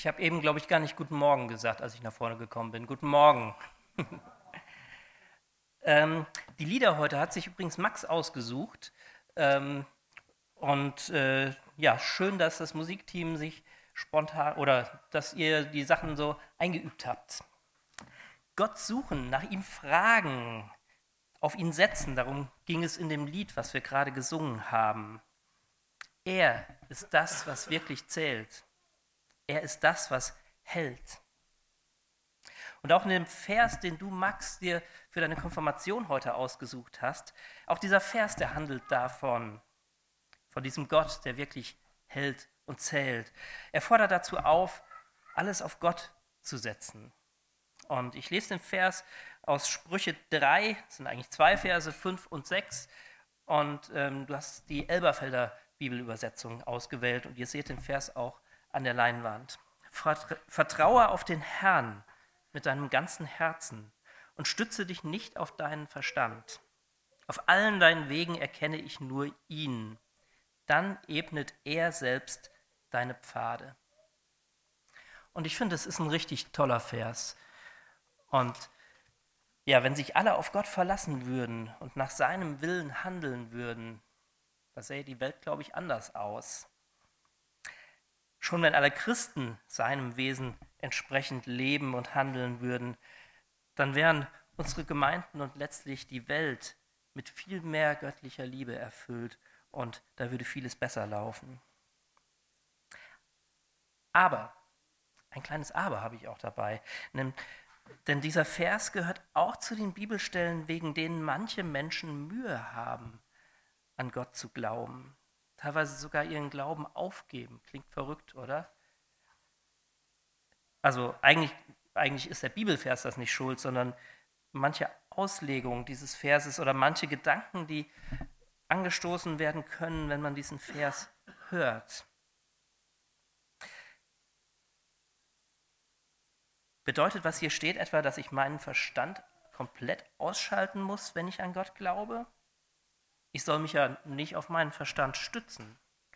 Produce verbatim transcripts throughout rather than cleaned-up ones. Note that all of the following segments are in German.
Ich habe eben, glaube ich, gar nicht Guten Morgen gesagt, als ich nach vorne gekommen bin. Guten Morgen. ähm, die Lieder heute hat sich übrigens Max ausgesucht. Ähm, und äh, ja, schön, dass das Musikteam sich spontan oder dass ihr die Sachen so eingeübt habt. Gott suchen, nach ihm fragen, auf ihn setzen, darum ging es in dem Lied, was wir gerade gesungen haben. Er ist das, was wirklich zählt. Er ist das, was hält. Und auch in dem Vers, den du, Max, dir für deine Konfirmation heute ausgesucht hast, auch dieser Vers, der handelt davon, von diesem Gott, der wirklich hält und zählt. Er fordert dazu auf, alles auf Gott zu setzen. Und ich lese den Vers aus Sprüche drei, das sind eigentlich zwei Verse, fünf und sechs. Und ähm, du hast die Elberfelder Bibelübersetzung ausgewählt und ihr seht den Vers auch an der Leinwand. Vertraue auf den Herrn mit deinem ganzen Herzen und stütze dich nicht auf deinen Verstand. Auf allen deinen Wegen erkenne ich nur ihn. Dann ebnet er selbst deine Pfade. Und ich finde, es ist ein richtig toller Vers. Und ja, wenn sich alle auf Gott verlassen würden und nach seinem Willen handeln würden, da sähe die Welt, glaube ich, anders aus. Schon wenn alle Christen seinem Wesen entsprechend leben und handeln würden, dann wären unsere Gemeinden und letztlich die Welt mit viel mehr göttlicher Liebe erfüllt und da würde vieles besser laufen. Aber, ein kleines Aber habe ich auch dabei, denn dieser Vers gehört auch zu den Bibelstellen, wegen denen manche Menschen Mühe haben, an Gott zu glauben. Teilweise sogar ihren Glauben aufgeben. Klingt verrückt, oder? Also eigentlich, eigentlich ist der Bibelvers das nicht schuld, sondern manche Auslegung dieses Verses oder manche Gedanken, die angestoßen werden können, wenn man diesen Vers hört. Bedeutet, was hier steht, etwa, dass ich meinen Verstand komplett ausschalten muss, wenn ich an Gott glaube? Ich soll mich ja nicht auf meinen Verstand stützen.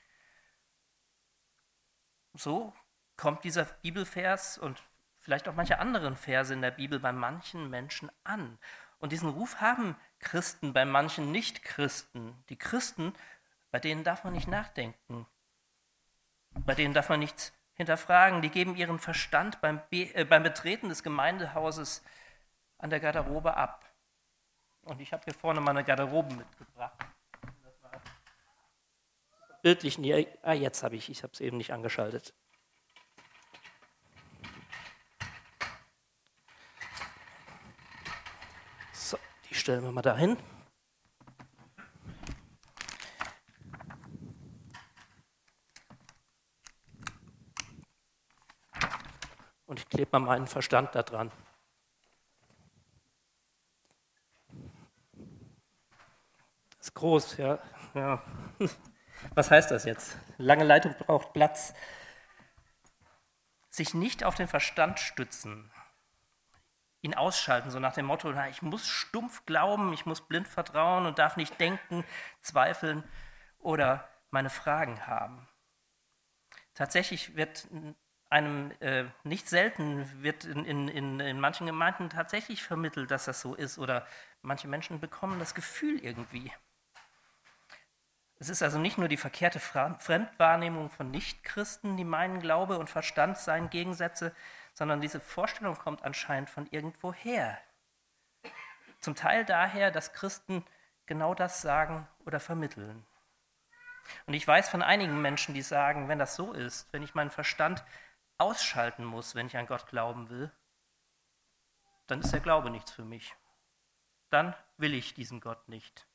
So kommt dieser Bibelvers und vielleicht auch manche anderen Verse in der Bibel bei manchen Menschen an. Und diesen Ruf haben Christen bei manchen Nicht-Christen. Die Christen, bei denen darf man nicht nachdenken. Bei denen darf man nichts hinterfragen. Die geben ihren Verstand beim, Be- äh, beim Betreten des Gemeindehauses an der Garderobe ab. Und ich habe hier vorne meine Garderobe mitgebracht. Bildlich, nee, ah, jetzt habe ich, ich habe es eben nicht angeschaltet. So, die stellen wir mal dahin. Und ich klebe mal meinen Verstand da dran. Das ist groß, ja. ja. Was heißt das jetzt? Lange Leitung braucht Platz. Sich nicht auf den Verstand stützen, ihn ausschalten, so nach dem Motto, na, ich muss stumpf glauben, ich muss blind vertrauen und darf nicht denken, zweifeln oder meine Fragen haben. Tatsächlich wird einem, äh, nicht selten, wird in, in, in, in manchen Gemeinden tatsächlich vermittelt, dass das so ist oder manche Menschen bekommen das Gefühl irgendwie. Es ist also nicht nur die verkehrte Fremdwahrnehmung von Nichtchristen, die meinen, Glaube und Verstand seien Gegensätze, sondern diese Vorstellung kommt anscheinend von irgendwoher. Zum Teil daher, dass Christen genau das sagen oder vermitteln. Und ich weiß von einigen Menschen, die sagen, wenn das so ist, wenn ich meinen Verstand ausschalten muss, wenn ich an Gott glauben will, dann ist der Glaube nichts für mich. Dann will ich diesen Gott nicht.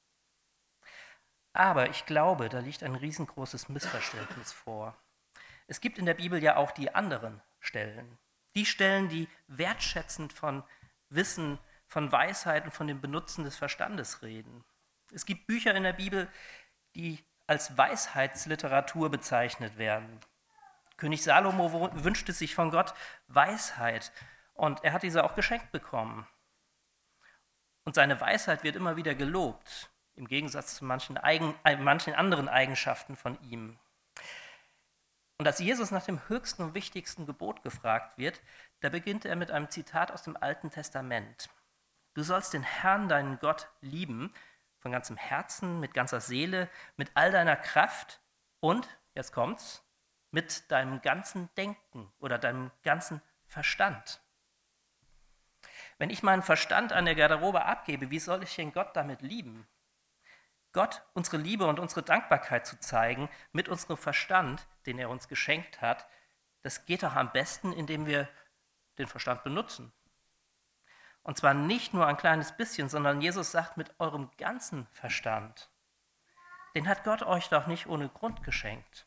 Aber ich glaube, da liegt ein riesengroßes Missverständnis vor. Es gibt in der Bibel ja auch die anderen Stellen. Die Stellen, die wertschätzend von Wissen, von Weisheit und von dem Benutzen des Verstandes reden. Es gibt Bücher in der Bibel, die als Weisheitsliteratur bezeichnet werden. König Salomo wünschte sich von Gott Weisheit und er hat diese auch geschenkt bekommen. Und seine Weisheit wird immer wieder gelobt. Im Gegensatz zu manchen, Eigen, äh, manchen anderen Eigenschaften von ihm. Und als Jesus nach dem höchsten und wichtigsten Gebot gefragt wird, da beginnt er mit einem Zitat aus dem Alten Testament. Du sollst den Herrn, deinen Gott, lieben, von ganzem Herzen, mit ganzer Seele, mit all deiner Kraft und, jetzt kommt's, mit deinem ganzen Denken oder deinem ganzen Verstand. Wenn ich meinen Verstand an der Garderobe abgebe, wie soll ich denn Gott damit lieben? Gott unsere Liebe und unsere Dankbarkeit zu zeigen mit unserem Verstand, den er uns geschenkt hat, das geht doch am besten, indem wir den Verstand benutzen. Und zwar nicht nur ein kleines bisschen, sondern Jesus sagt mit eurem ganzen Verstand. Den hat Gott euch doch nicht ohne Grund geschenkt.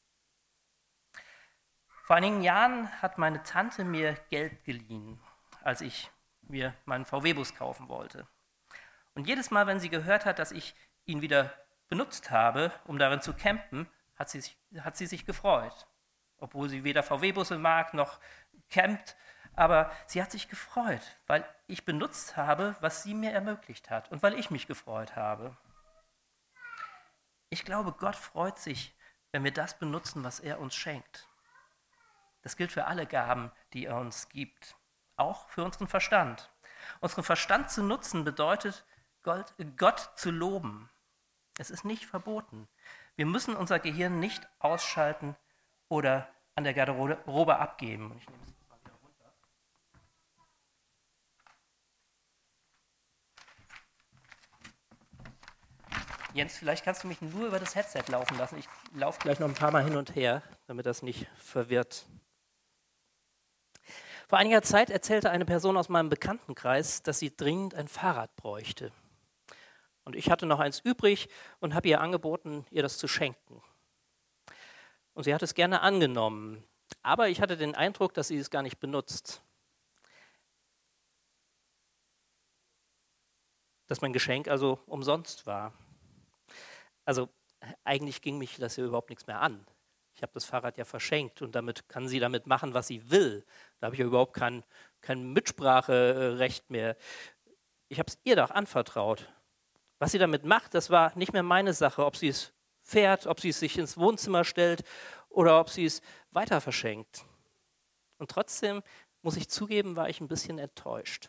Vor einigen Jahren hat meine Tante mir Geld geliehen, als ich mir meinen V W-Bus kaufen wollte. Und jedes Mal, wenn sie gehört hat, dass ich ihn wieder benutzt habe, um darin zu campen, hat sie sich, hat sie sich gefreut. Obwohl sie weder V W-Busse mag noch campt, aber sie hat sich gefreut, weil ich benutzt habe, was sie mir ermöglicht hat und weil ich mich gefreut habe. Ich glaube, Gott freut sich, wenn wir das benutzen, was er uns schenkt. Das gilt für alle Gaben, die er uns gibt, auch für unseren Verstand. Unseren Verstand zu nutzen bedeutet, Gott, Gott zu loben. Es ist nicht verboten. Wir müssen unser Gehirn nicht ausschalten oder an der Garderobe abgeben. Und ich nehme es jetzt mal wieder runter. Jens, vielleicht kannst du mich nur über das Headset laufen lassen. Ich laufe gleich noch ein paar Mal hin und her, damit das nicht verwirrt. Vor einiger Zeit erzählte eine Person aus meinem Bekanntenkreis, dass sie dringend ein Fahrrad bräuchte. Und ich hatte noch eins übrig und habe ihr angeboten, ihr das zu schenken. Und sie hat es gerne angenommen. Aber ich hatte den Eindruck, dass sie es gar nicht benutzt. Dass mein Geschenk also umsonst war. Also eigentlich ging mich das ja überhaupt nichts mehr an. Ich habe das Fahrrad ja verschenkt und damit kann sie damit machen, was sie will. Da habe ich ja überhaupt kein, kein Mitspracherecht mehr. Ich habe es ihr doch anvertraut. Was sie damit macht, das war nicht mehr meine Sache, ob sie es fährt, ob sie es sich ins Wohnzimmer stellt oder ob sie es weiter verschenkt. Und trotzdem, muss ich zugeben, war ich ein bisschen enttäuscht.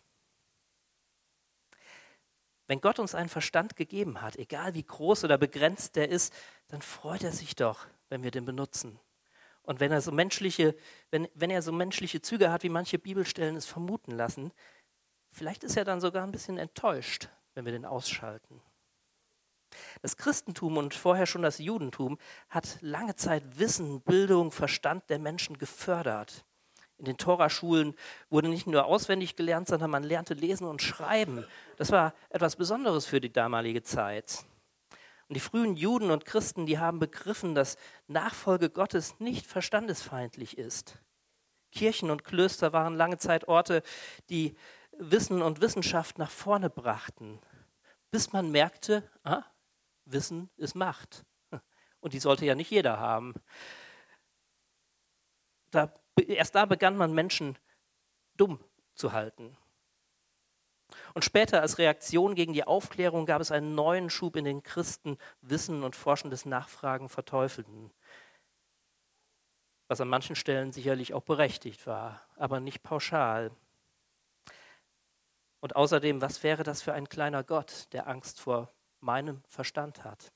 Wenn Gott uns einen Verstand gegeben hat, egal wie groß oder begrenzt der ist, dann freut er sich doch, wenn wir den benutzen. Und wenn er so menschliche, wenn, wenn er so menschliche Züge hat, wie manche Bibelstellen es vermuten lassen, vielleicht ist er dann sogar ein bisschen enttäuscht, wenn wir den ausschalten. Das Christentum und vorher schon das Judentum hat lange Zeit Wissen, Bildung, Verstand der Menschen gefördert. In den Toraschulen wurde nicht nur auswendig gelernt, sondern man lernte lesen und schreiben. Das war etwas Besonderes für die damalige Zeit. Und die frühen Juden und Christen, die haben begriffen, dass Nachfolge Gottes nicht verstandesfeindlich ist. Kirchen und Klöster waren lange Zeit Orte, die Wissen und Wissenschaft nach vorne brachten, bis man merkte, ah, Wissen ist Macht. Und die sollte ja nicht jeder haben. Da, erst da begann man Menschen dumm zu halten. Und später als Reaktion gegen die Aufklärung gab es einen neuen Schub in den Christen, Wissen und forschendes Nachfragen verteufelten. Was an manchen Stellen sicherlich auch berechtigt war, aber nicht pauschal. Und außerdem, was wäre das für ein kleiner Gott, der Angst vor meinem Verstand hat?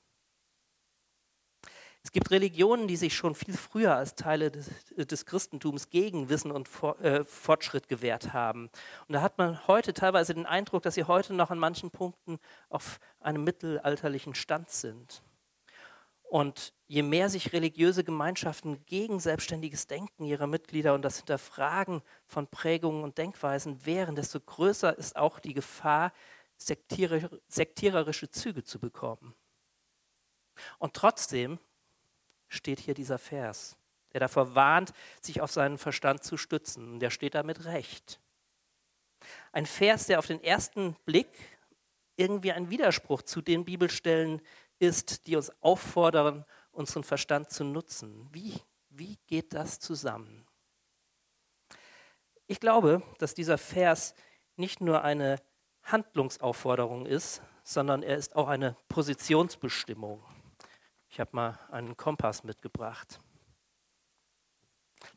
Es gibt Religionen, die sich schon viel früher als Teile des, des Christentums gegen Wissen und For, äh, Fortschritt gewehrt haben. Und da hat man heute teilweise den Eindruck, dass sie heute noch an manchen Punkten auf einem mittelalterlichen Stand sind. Und je mehr sich religiöse Gemeinschaften gegen selbstständiges Denken ihrer Mitglieder und das Hinterfragen von Prägungen und Denkweisen wehren, desto größer ist auch die Gefahr, sektier- sektiererische Züge zu bekommen. Und trotzdem steht hier dieser Vers, der davor warnt, sich auf seinen Verstand zu stützen. Und der steht da mit Recht. Ein Vers, der auf den ersten Blick irgendwie ein Widerspruch zu den Bibelstellen ist, die uns auffordern, unseren Verstand zu nutzen. Wie, wie geht das zusammen? Ich glaube, dass dieser Vers nicht nur eine Handlungsaufforderung ist, sondern er ist auch eine Positionsbestimmung. Ich habe mal einen Kompass mitgebracht.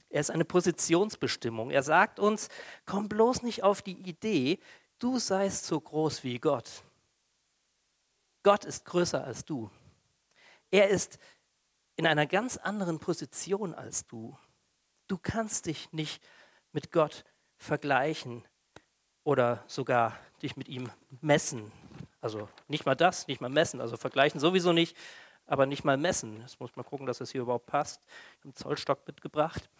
Er ist eine Positionsbestimmung. Er sagt uns, komm bloß nicht auf die Idee, du seist so groß wie Gott. Gott ist größer als du. Er ist in einer ganz anderen Position als du. Du kannst dich nicht mit Gott vergleichen oder sogar dich mit ihm messen. Also nicht mal das, nicht mal messen, also vergleichen sowieso nicht, aber nicht mal messen. Jetzt muss man gucken, dass das hier überhaupt passt. Ich habe einen Zollstock mitgebracht.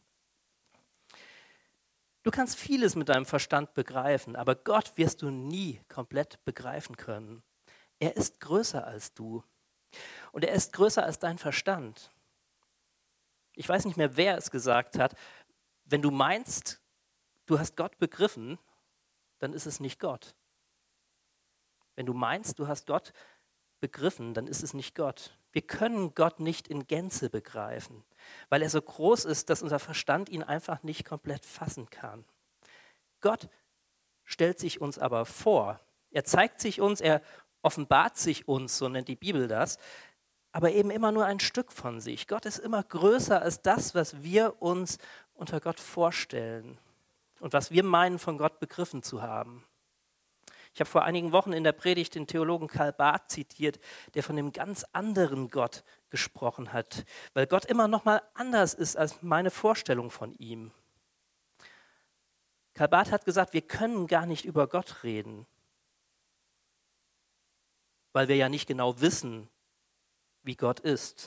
Du kannst vieles mit deinem Verstand begreifen, aber Gott wirst du nie komplett begreifen können. Er ist größer als du und er ist größer als dein Verstand. Ich weiß nicht mehr, wer es gesagt hat. Wenn du meinst, du hast Gott begriffen, dann ist es nicht Gott. Wenn du meinst, du hast Gott begriffen, dann ist es nicht Gott. Wir können Gott nicht in Gänze begreifen, weil er so groß ist, dass unser Verstand ihn einfach nicht komplett fassen kann. Gott stellt sich uns aber vor. Er zeigt sich uns, er offenbart sich uns, so nennt die Bibel das, aber eben immer nur ein Stück von sich. Gott ist immer größer als das, was wir uns unter Gott vorstellen und was wir meinen, von Gott begriffen zu haben. Ich habe vor einigen Wochen in der Predigt den Theologen Karl Barth zitiert, der von dem ganz anderen Gott gesprochen hat, weil Gott immer noch mal anders ist als meine Vorstellung von ihm. Karl Barth hat gesagt, wir können gar nicht über Gott reden, weil wir ja nicht genau wissen, wie Gott ist.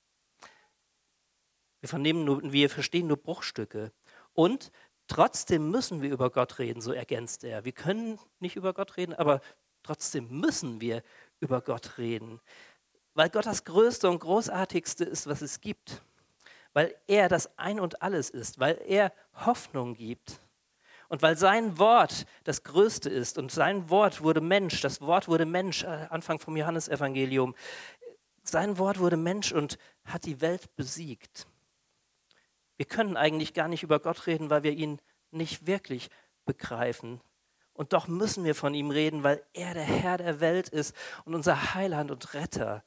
Wir, vernehmen nur, wir verstehen nur Bruchstücke. Und trotzdem müssen wir über Gott reden, so ergänzt er. Wir können nicht über Gott reden, aber trotzdem müssen wir über Gott reden. Weil Gott das Größte und Großartigste ist, was es gibt. Weil er das Ein und Alles ist. Weil er Hoffnung gibt. Und weil sein Wort das Größte ist und sein Wort wurde Mensch, das Wort wurde Mensch, Anfang vom Johannesevangelium, sein Wort wurde Mensch und hat die Welt besiegt. Wir können eigentlich gar nicht über Gott reden, weil wir ihn nicht wirklich begreifen. Und doch müssen wir von ihm reden, weil er der Herr der Welt ist und unser Heiland und Retter.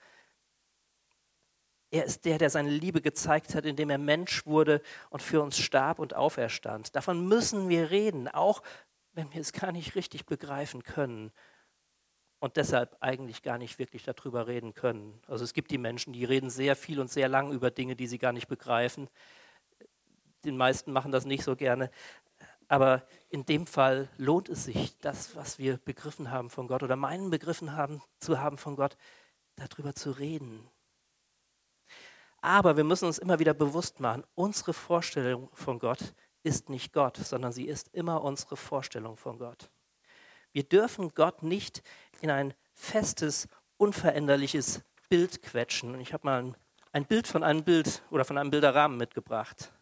Er ist der, der seine Liebe gezeigt hat, indem er Mensch wurde und für uns starb und auferstand. Davon müssen wir reden, auch wenn wir es gar nicht richtig begreifen können. Und deshalb eigentlich gar nicht wirklich darüber reden können. Also es gibt die Menschen, die reden sehr viel und sehr lang über Dinge, die sie gar nicht begreifen. Den meisten machen das nicht so gerne. Aber in dem Fall lohnt es sich, das, was wir begriffen haben von Gott oder meinen begriffen haben, zu haben von Gott, darüber zu reden. Aber wir müssen uns immer wieder bewusst machen, unsere Vorstellung von Gott ist nicht Gott, sondern sie ist immer unsere Vorstellung von Gott. Wir dürfen Gott nicht in ein festes, unveränderliches Bild quetschen. Und ich habe mal ein, ein Bild von einem Bild oder von einem Bilderrahmen mitgebracht.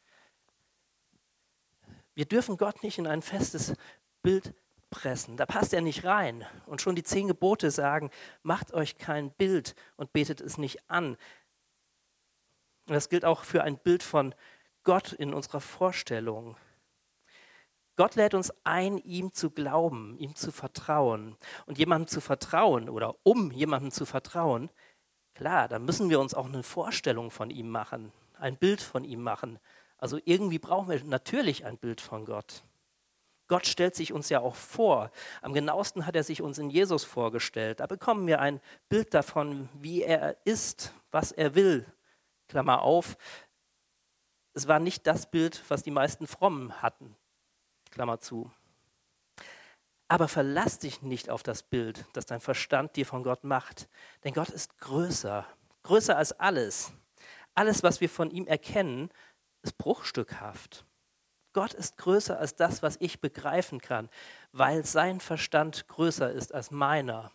Wir dürfen Gott nicht in ein festes Bild pressen. Da passt er nicht rein. Und schon die zehn Gebote sagen, macht euch kein Bild und betet es nicht an. Und das gilt auch für ein Bild von Gott in unserer Vorstellung. Gott lädt uns ein, ihm zu glauben, ihm zu vertrauen. Und jemandem zu vertrauen oder um jemandem zu vertrauen, klar, da müssen wir uns auch eine Vorstellung von ihm machen, ein Bild von ihm machen. Also irgendwie brauchen wir natürlich ein Bild von Gott. Gott stellt sich uns ja auch vor. Am genauesten hat er sich uns in Jesus vorgestellt. Da bekommen wir ein Bild davon, wie er ist, was er will. Klammer auf, es war nicht das Bild, was die meisten Frommen hatten. Klammer zu. Aber verlass dich nicht auf das Bild, das dein Verstand dir von Gott macht. Denn Gott ist größer, größer als alles. Alles, was wir von ihm erkennen, ist bruchstückhaft. Gott ist größer als das, was ich begreifen kann, weil sein Verstand größer ist als meiner.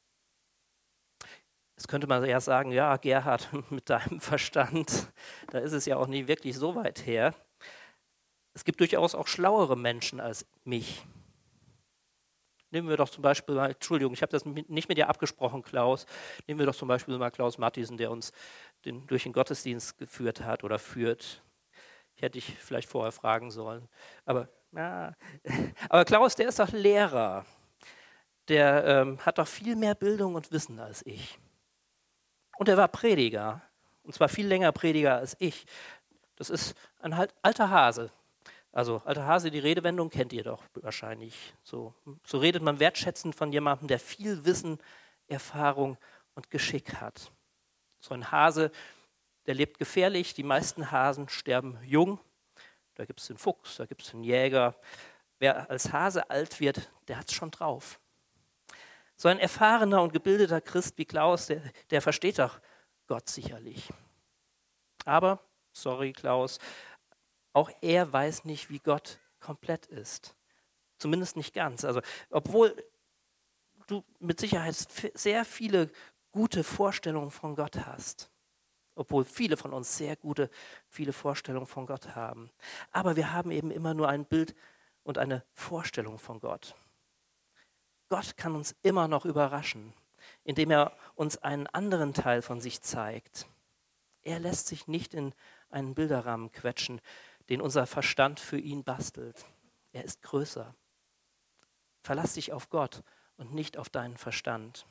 Jetzt könnte man ja sagen, ja, Gerhard, mit deinem Verstand, da ist es ja auch nie wirklich so weit her. Es gibt durchaus auch schlauere Menschen als mich. Nehmen wir doch zum Beispiel mal, Entschuldigung, ich habe das nicht mit dir abgesprochen, Klaus. Nehmen wir doch zum Beispiel mal Klaus Matthiesen, der uns den, durch den Gottesdienst geführt hat oder führt. Ich hätte dich vielleicht vorher fragen sollen. Aber, ja. Aber Klaus, der ist doch Lehrer. Der ähm, hat doch viel mehr Bildung und Wissen als ich. Und er war Prediger. Und zwar viel länger Prediger als ich. Das ist ein halt alter Hase. Also alter Hase, die Redewendung kennt ihr doch wahrscheinlich. So, so redet man wertschätzend von jemandem, der viel Wissen, Erfahrung und Geschick hat. So ein Hase, der lebt gefährlich. Die meisten Hasen sterben jung. Da gibt es den Fuchs, da gibt es den Jäger. Wer als Hase alt wird, der hat es schon drauf. So ein erfahrener und gebildeter Christ wie Klaus, der, der versteht doch Gott sicherlich. Aber, sorry Klaus, auch er weiß nicht, wie Gott komplett ist. Zumindest nicht ganz. Also, obwohl du mit Sicherheit sehr viele gute Vorstellungen von Gott hast. Obwohl viele von uns sehr gute, viele Vorstellungen von Gott haben. Aber wir haben eben immer nur ein Bild und eine Vorstellung von Gott. Gott kann uns immer noch überraschen, indem er uns einen anderen Teil von sich zeigt. Er lässt sich nicht in einen Bilderrahmen quetschen, den unser Verstand für ihn bastelt. Er ist größer. Verlass dich auf Gott und nicht auf deinen Verstand.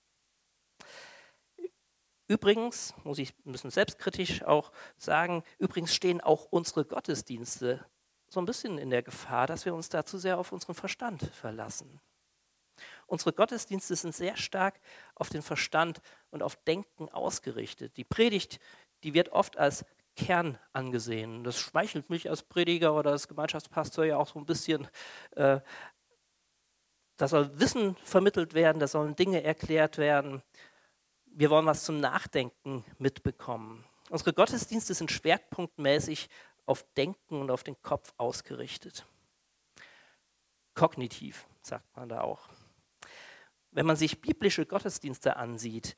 Übrigens, muss ich ein bisschen selbstkritisch auch sagen, übrigens stehen auch unsere Gottesdienste so ein bisschen in der Gefahr, dass wir uns da zu sehr auf unseren Verstand verlassen. Unsere Gottesdienste sind sehr stark auf den Verstand und auf Denken ausgerichtet. Die Predigt, die wird oft als Kern angesehen. Das schmeichelt mich als Prediger oder als Gemeinschaftspastor ja auch so ein bisschen. Äh, da soll Wissen vermittelt werden, da sollen Dinge erklärt werden. Wir wollen was zum Nachdenken mitbekommen. Unsere Gottesdienste sind schwerpunktmäßig auf Denken und auf den Kopf ausgerichtet. Kognitiv, sagt man da auch. Wenn man sich biblische Gottesdienste ansieht,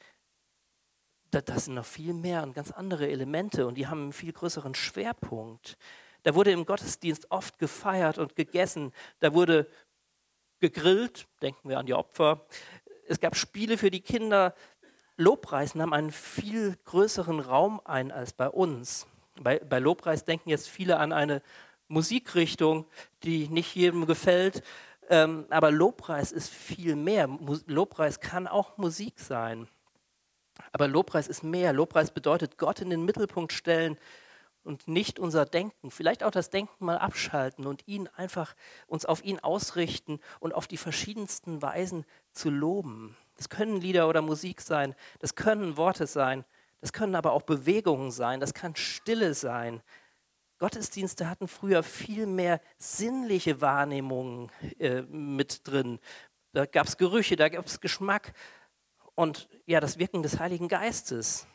da, das sind noch viel mehr und ganz andere Elemente und die haben einen viel größeren Schwerpunkt. Da wurde im Gottesdienst oft gefeiert und gegessen, da wurde gegrillt, denken wir an die Opfer. Es gab Spiele für die Kinder. Lobpreis nahm einen viel größeren Raum ein als bei uns. Bei, bei Lobpreis denken jetzt viele an eine Musikrichtung, die nicht jedem gefällt. Ähm, aber Lobpreis ist viel mehr. Mu- Lobpreis kann auch Musik sein. Aber Lobpreis ist mehr. Lobpreis bedeutet Gott in den Mittelpunkt stellen und nicht unser Denken. Vielleicht auch das Denken mal abschalten und ihn einfach uns auf ihn ausrichten und auf die verschiedensten Weisen zu loben. Das können Lieder oder Musik sein, das können Worte sein, das können aber auch Bewegungen sein, das kann Stille sein. Gottesdienste hatten früher viel mehr sinnliche Wahrnehmungen äh, mit drin. Da gab es Gerüche, da gab es Geschmack und ja, das Wirken des Heiligen Geistes.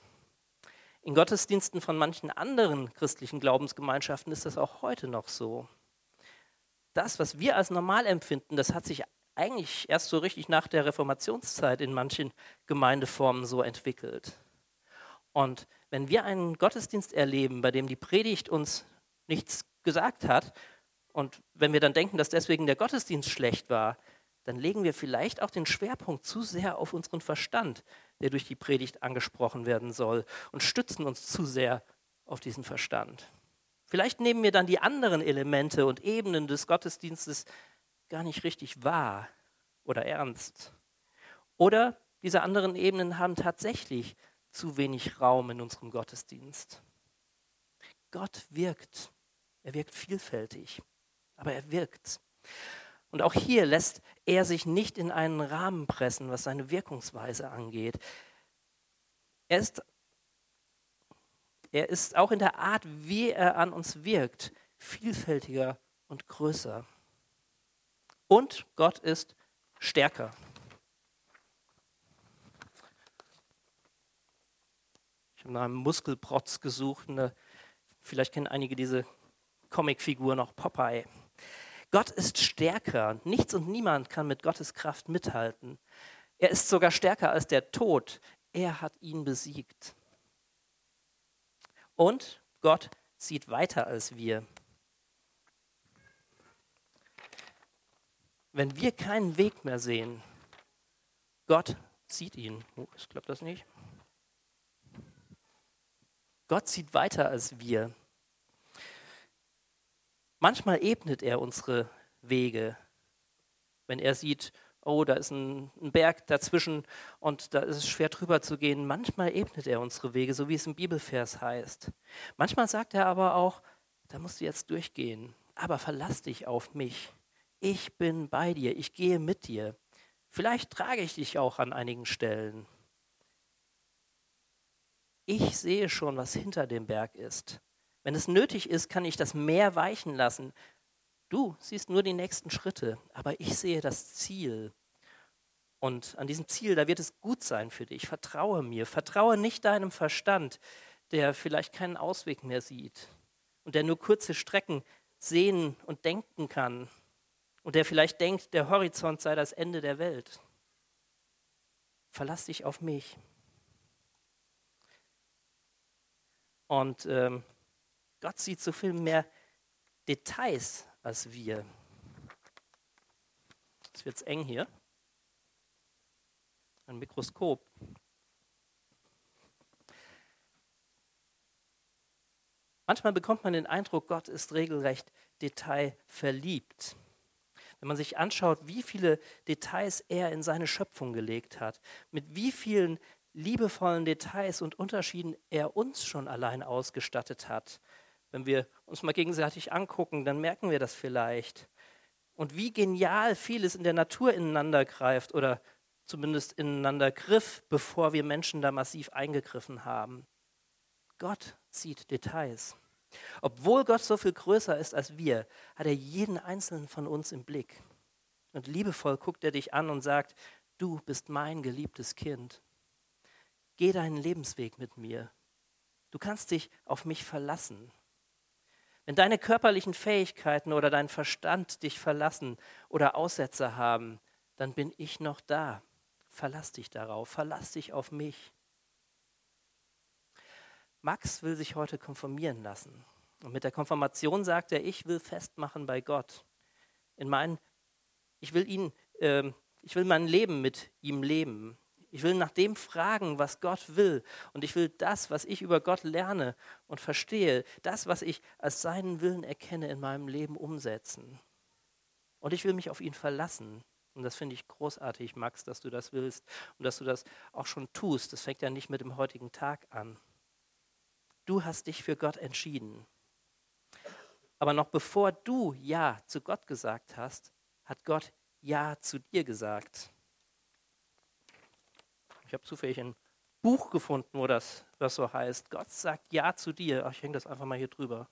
In Gottesdiensten von manchen anderen christlichen Glaubensgemeinschaften ist das auch heute noch so. Das, was wir als normal empfinden, das hat sich eigentlich erst so richtig nach der Reformationszeit in manchen Gemeindeformen so entwickelt. Und wenn wir einen Gottesdienst erleben, bei dem die Predigt uns nichts gesagt hat und wenn wir dann denken, dass deswegen der Gottesdienst schlecht war, dann legen wir vielleicht auch den Schwerpunkt zu sehr auf unseren Verstand, der durch die Predigt angesprochen werden soll, und stützen uns zu sehr auf diesen Verstand. Vielleicht nehmen wir dann die anderen Elemente und Ebenen des Gottesdienstes gar nicht richtig wahr oder ernst. Oder diese anderen Ebenen haben tatsächlich zu wenig Raum in unserem Gottesdienst. Gott wirkt. Er wirkt vielfältig, aber er wirkt. Und auch hier lässt er sich nicht in einen Rahmen pressen, was seine Wirkungsweise angeht. Er ist, er ist auch in der Art, wie er an uns wirkt, vielfältiger und größer. Und Gott ist stärker. Ich habe nach einem Muskelprotz gesucht. Eine, vielleicht kennen einige diese Comicfigur noch, Popeye. Gott ist stärker. Nichts und niemand kann mit Gottes Kraft mithalten. Er ist sogar stärker als der Tod. Er hat ihn besiegt. Und Gott sieht weiter als wir. Wenn wir keinen Weg mehr sehen, Gott sieht ihn. Oh, ich glaube das nicht. Gott sieht weiter als wir. Manchmal ebnet er unsere Wege, wenn er sieht, oh, da ist ein, ein Berg dazwischen und da ist es schwer drüber zu gehen. Manchmal ebnet er unsere Wege, so wie es im Bibelvers heißt. Manchmal sagt er aber auch, da musst du jetzt durchgehen, aber verlass dich auf mich. Ich bin bei dir, ich gehe mit dir. Vielleicht trage ich dich auch an einigen Stellen. Ich sehe schon, was hinter dem Berg ist. Wenn es nötig ist, kann ich das Meer weichen lassen. Du siehst nur die nächsten Schritte, aber ich sehe das Ziel. Und an diesem Ziel, da wird es gut sein für dich. Vertraue mir. Vertraue nicht deinem Verstand, der vielleicht keinen Ausweg mehr sieht und der nur kurze Strecken sehen und denken kann und der vielleicht denkt, der Horizont sei das Ende der Welt. Verlass dich auf mich. Und ähm, Gott sieht so viel mehr Details als wir. Jetzt wird es eng hier. Ein Mikroskop. Manchmal bekommt man den Eindruck, Gott ist regelrecht detailverliebt. Wenn man sich anschaut, wie viele Details er in seine Schöpfung gelegt hat, mit wie vielen liebevollen Details und Unterschieden er uns schon allein ausgestattet hat. Wenn wir uns mal gegenseitig angucken, dann merken wir das vielleicht. Und wie genial vieles in der Natur ineinander greift oder zumindest ineinander griff, bevor wir Menschen da massiv eingegriffen haben. Gott sieht Details. Obwohl Gott so viel größer ist als wir, hat er jeden einzelnen von uns im Blick. Und liebevoll guckt er dich an und sagt, du bist mein geliebtes Kind. Geh deinen Lebensweg mit mir. Du kannst dich auf mich verlassen. Wenn deine körperlichen Fähigkeiten oder dein Verstand dich verlassen oder Aussetzer haben, dann bin ich noch da. Verlass dich darauf, verlass dich auf mich. Max will sich heute konfirmieren lassen. Und mit der Konfirmation sagt er, ich will festmachen bei Gott. In mein, ich will ihn, äh, ich will mein Leben mit ihm leben. Ich will nach dem fragen, was Gott will. Und ich will das, was ich über Gott lerne und verstehe, das, was ich als seinen Willen erkenne, in meinem Leben umsetzen. Und ich will mich auf ihn verlassen. Und das finde ich großartig, Max, dass du das willst und dass du das auch schon tust. Das fängt ja nicht mit dem heutigen Tag an. Du hast dich für Gott entschieden. Aber noch bevor du Ja zu Gott gesagt hast, hat Gott Ja zu dir gesagt. Ich habe zufällig ein Buch gefunden, wo das, das so heißt. Gott sagt Ja zu dir. Ach, ich hänge das einfach mal hier drüber.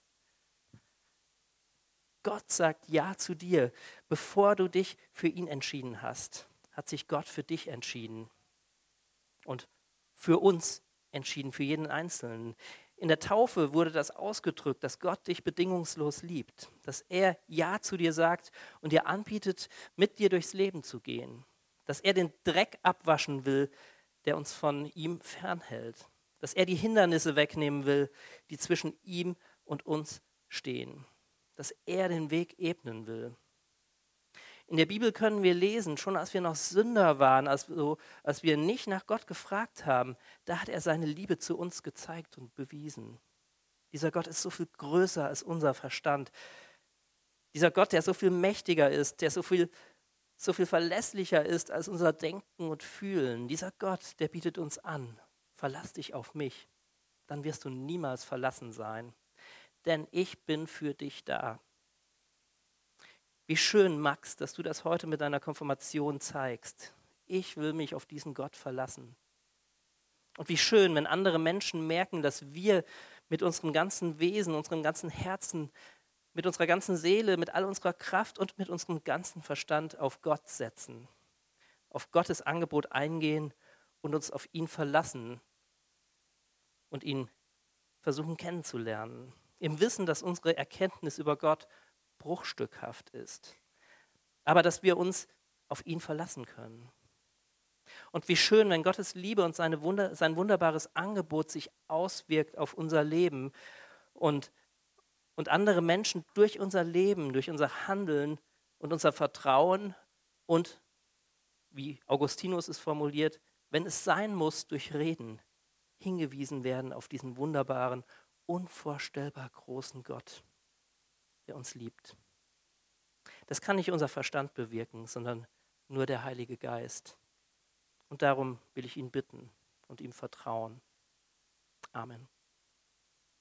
Gott sagt Ja zu dir. Bevor du dich für ihn entschieden hast, hat sich Gott für dich entschieden. Und für uns entschieden, für jeden Einzelnen. In der Taufe wurde das ausgedrückt, dass Gott dich bedingungslos liebt. Dass er Ja zu dir sagt und dir anbietet, mit dir durchs Leben zu gehen. Dass er den Dreck abwaschen will, der uns von ihm fernhält. Dass er die Hindernisse wegnehmen will, die zwischen ihm und uns stehen. Dass er den Weg ebnen will. In der Bibel können wir lesen, schon als wir noch Sünder waren, als, so, als wir nicht nach Gott gefragt haben, da hat er seine Liebe zu uns gezeigt und bewiesen. Dieser Gott ist so viel größer als unser Verstand. Dieser Gott, der so viel mächtiger ist, der so viel so viel verlässlicher ist als unser Denken und Fühlen. Dieser Gott, der bietet uns an, verlass dich auf mich, dann wirst du niemals verlassen sein, denn ich bin für dich da. Wie schön, Max, dass du das heute mit deiner Konfirmation zeigst. Ich will mich auf diesen Gott verlassen. Und wie schön, wenn andere Menschen merken, dass wir mit unserem ganzen Wesen, unserem ganzen Herzen, mit unserer ganzen Seele, mit all unserer Kraft und mit unserem ganzen Verstand auf Gott setzen, auf Gottes Angebot eingehen und uns auf ihn verlassen und ihn versuchen kennenzulernen. Im Wissen, dass unsere Erkenntnis über Gott bruchstückhaft ist, aber dass wir uns auf ihn verlassen können. Und wie schön, wenn Gottes Liebe und seine Wunder, sein wunderbares Angebot sich auswirkt auf unser Leben und Und andere Menschen durch unser Leben, durch unser Handeln und unser Vertrauen und, wie Augustinus es formuliert, wenn es sein muss, durch Reden hingewiesen werden auf diesen wunderbaren, unvorstellbar großen Gott, der uns liebt. Das kann nicht unser Verstand bewirken, sondern nur der Heilige Geist. Und darum will ich ihn bitten und ihm vertrauen. Amen.